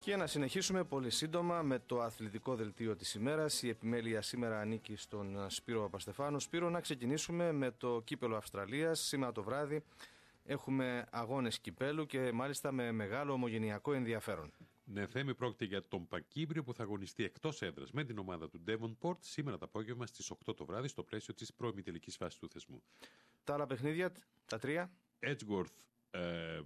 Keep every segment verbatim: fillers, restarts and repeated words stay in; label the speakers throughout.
Speaker 1: Και να συνεχίσουμε πολύ σύντομα με το αθλητικό δελτίο της ημέρας. Η επιμέλεια σήμερα ανήκει στον Σπύρο Παπαστεφάνου. Σπύρο, να ξεκινήσουμε με το κύπελο Αυστραλίας. Σήμερα το βράδυ έχουμε αγώνες κυπέλου και μάλιστα με μεγάλο ομογενειακό ενδιαφέρον.
Speaker 2: Ναι, Θέμη, πρόκειται για τον Πακύμπριο που θα αγωνιστεί εκτός έδρας με την ομάδα του Devonport σήμερα το απόγευμα στις οκτώ το βράδυ στο πλαίσιο της προημιτελικής φάσης του θεσμού.
Speaker 1: Τα άλλα παιχνίδια, τα τρία.
Speaker 2: Edgeworth, ε,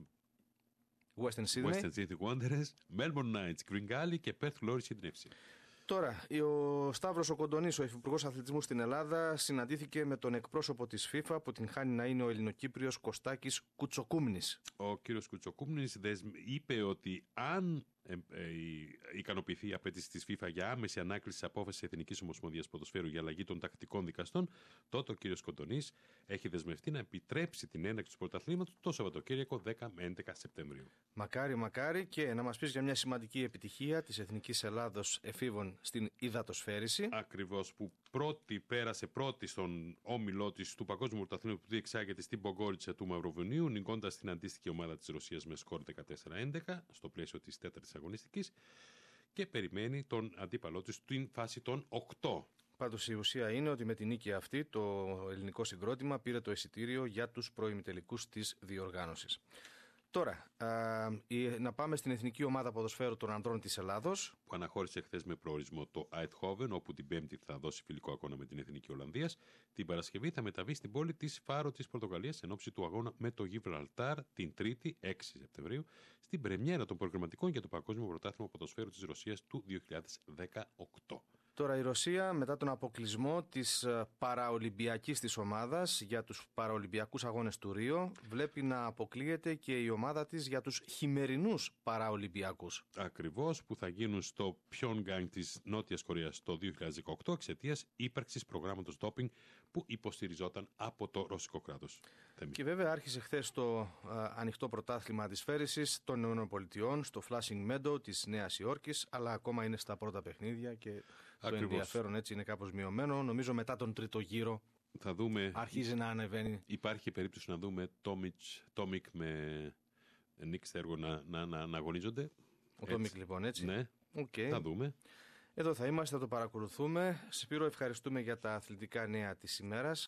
Speaker 1: Western Sydney.
Speaker 2: Western Sydney Wanderers, Melbourne Knights, Green Gully και Perth Glory Sydney εφ σι.
Speaker 1: Τώρα, ο Σταύρος ο Κοντονής, ο Υφυπουργός Αθλητισμού στην Ελλάδα, συναντήθηκε με τον εκπρόσωπο της FIFA που την χάνει να είναι ο Ελληνοκύπριος Κωστάκης Κουτσοκούμνης.
Speaker 2: Ο κύριος Κουτσοκούμνης είπε ότι αν ε, ε, ικανοποιηθεί η απέτηση της FIFA για άμεση ανάκληση της απόφασης της Εθνικής Ομοσπονδίας Ποδοσφαίρου για αλλαγή των τακτικών δικαστών, τότε ο κύριος Κοντονής έχει δεσμευτεί να επιτρέψει την έναρξη του πρωταθλήματος το Σαββατοκύριακο δέκα με έντεκα Σεπτεμβρίου.
Speaker 1: Μακάρι, μακάρι, και να μας πεις για μια σημαντική επιτυχία της Εθνικής Ελλάδος εφήβων στην υδατοσφαίριση.
Speaker 2: Ακριβώς, που πρώτη πέρασε πρώτη στον όμιλό της του Παγκόσμιου Πρωταθλήματος που διεξάγεται στην Πογκόριτσα του Μαυροβουνίου, νικώντας την αντίστοιχη ομάδα της Ρωσίας με σκορ δεκατέσσερα έντεκα στο πλαίσιο της τέταρτης αγωνιστικής και περιμένει τον αντίπαλό της στην φάση των οκτώ.
Speaker 1: Πάντως η ουσία είναι ότι με την νίκη αυτή το ελληνικό συγκρότημα πήρε το εισιτήριο για τους προημιτελικούς της διοργάνωσης. Τώρα, α, να πάμε στην Εθνική Ομάδα Ποδοσφαίρου των Ανδρών της Ελλάδος.
Speaker 2: Που αναχώρησε χθες με προορισμό το Eindhoven, όπου την Πέμπτη θα δώσει φιλικό αγώνα με την Εθνική Ολλανδίας. Την Παρασκευή θα μεταβεί στην πόλη της Φάρο της Πορτογαλίας εν ώψη του αγώνα με το Γιβραλτάρ την Τρίτη, έξι Σεπτεμβρίου, στην πρεμιέρα των προγραμματικών για το Παγκόσμιο Πρωτάθλημα Ποδοσφαίρου της Ρωσίας του δύο χιλιάδες δεκαοκτώ.
Speaker 1: Τώρα η Ρωσία, μετά τον αποκλεισμό της παραολυμπιακής της ομάδας για τους παραολυμπιακούς αγώνες του Ρίο, βλέπει να αποκλείεται και η ομάδα της για τους χειμερινούς παραολυμπιακούς.
Speaker 2: Ακριβώς, που θα γίνουν στο Πιονγκάνγκ της Νότιας Κορέας το δύο χιλιάδες δεκαοκτώ εξαιτίας ύπαρξης προγράμματος ντόπινγκ που υποστηριζόταν από το ρωσικό κράτος.
Speaker 1: Και βέβαια άρχισε χθες το α, ανοιχτό πρωτάθλημα αντισφαίρισης των ΗΠΑ στο Flushing Meadow της Νέας Υόρκης, αλλά ακόμα είναι στα πρώτα παιχνίδια και το Ακριβώς. ενδιαφέρον έτσι είναι κάπως μειωμένο. Νομίζω μετά τον τρίτο γύρο
Speaker 2: θα δούμε,
Speaker 1: αρχίζει να ανεβαίνει.
Speaker 2: Υπάρχει περίπτωση να δούμε Τόμικ με Νίκ Στέργο να, να, να, να αγωνίζονται.
Speaker 1: Ο Τόμικ λοιπόν, έτσι.
Speaker 2: Ναι,
Speaker 1: okay.
Speaker 2: θα δούμε.
Speaker 1: Εδώ θα είμαστε, θα το παρακολουθούμε. Σπύρο, ευχαριστούμε για τα αθλητικά νέα της ημέρας.